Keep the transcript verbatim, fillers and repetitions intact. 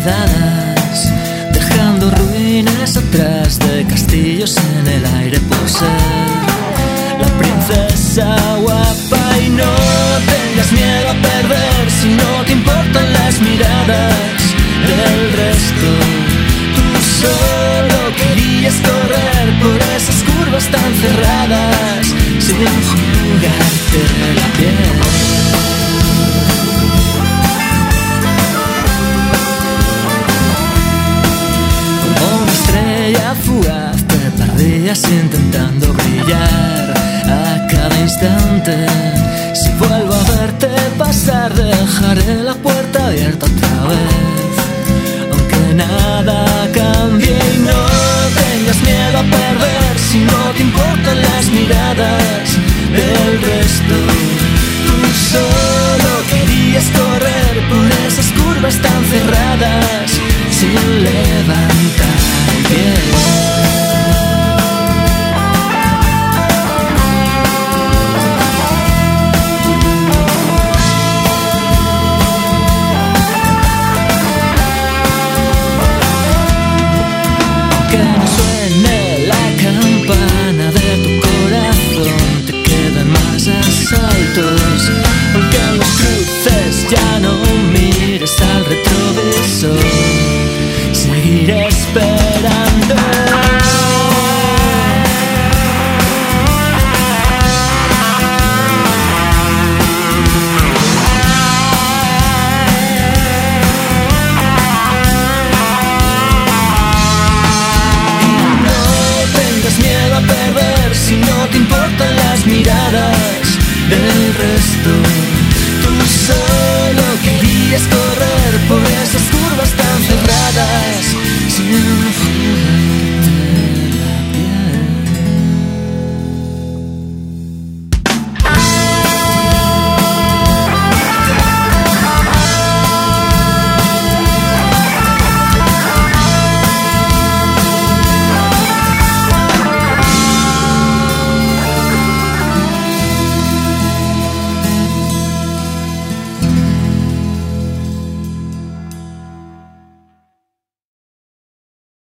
olvidadas, dejando ruinas atrás de castillos en el aire por ser la princesa guapa. Y no tengas miedo a perder si no te importan las miradas del resto. Tú solo querías correr por esas curvas tan cerradas sin jugarte la piel. Como una estrella fugaz te perdías intentando brillar a cada instante. Si vuelvo a verte pasar, dejaré la puerta abierta otra vez, aunque nada cambie. Y no tengas miedo a perder si no te importan las miradas del resto. Tú solo querías correr por esas curvas tan cerradas sin levantar